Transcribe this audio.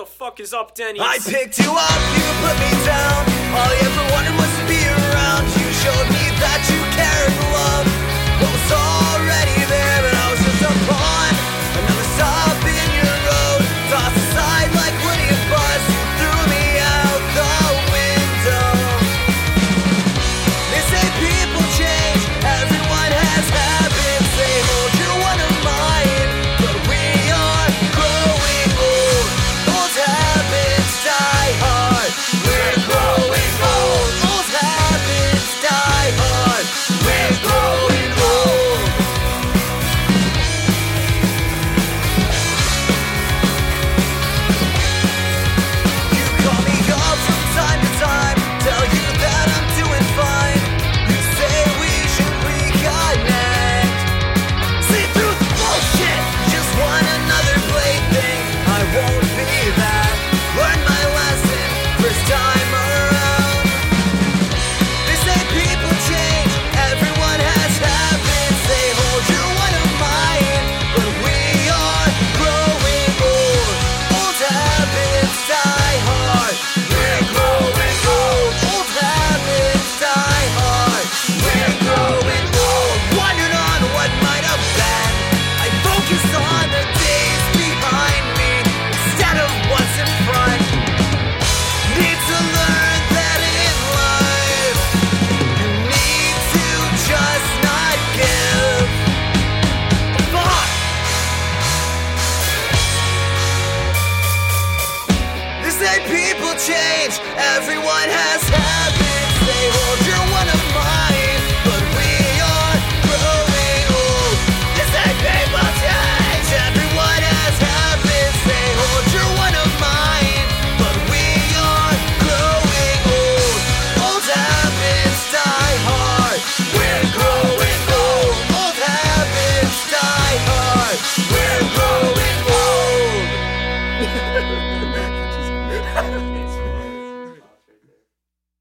the fuck is up, Denny? I picked you up, you put me down. All you ever wanted was to be around. You showed me that you cared for love. What was already there, but I was just a pawn. Another stop in your road. Tossed aside like Woody and Buzz. Threw me out the window. They say people change. Everyone has habits. They hold you one of mine. But we are growing old. Old habits die hard. We're growing old. Old habits die hard. We're growing old. You call me up from time to time. Tell you that I'm doing fine. You say we should reconnect. See through the bullshit. Just want another plaything. I won't be that. Learn my lesson first time around. They say people change. Everyone has habits. They hold you one of mine. But we are growing old. Old habits die hard. We're growing old. Old habits die hard. We're growing old. Wondering on what might have been. I focus on the days behind me instead of what's in front. Need to learn that in life you need to just not give a fuck. They say people change. Everyone has habits. They hold you're one of mine. But we are growing old. They say people change. Everyone has habits. They hold you're one of mine. But we are growing old. Old habits die hard. We're growing old. Old habits die hard. We're growing old.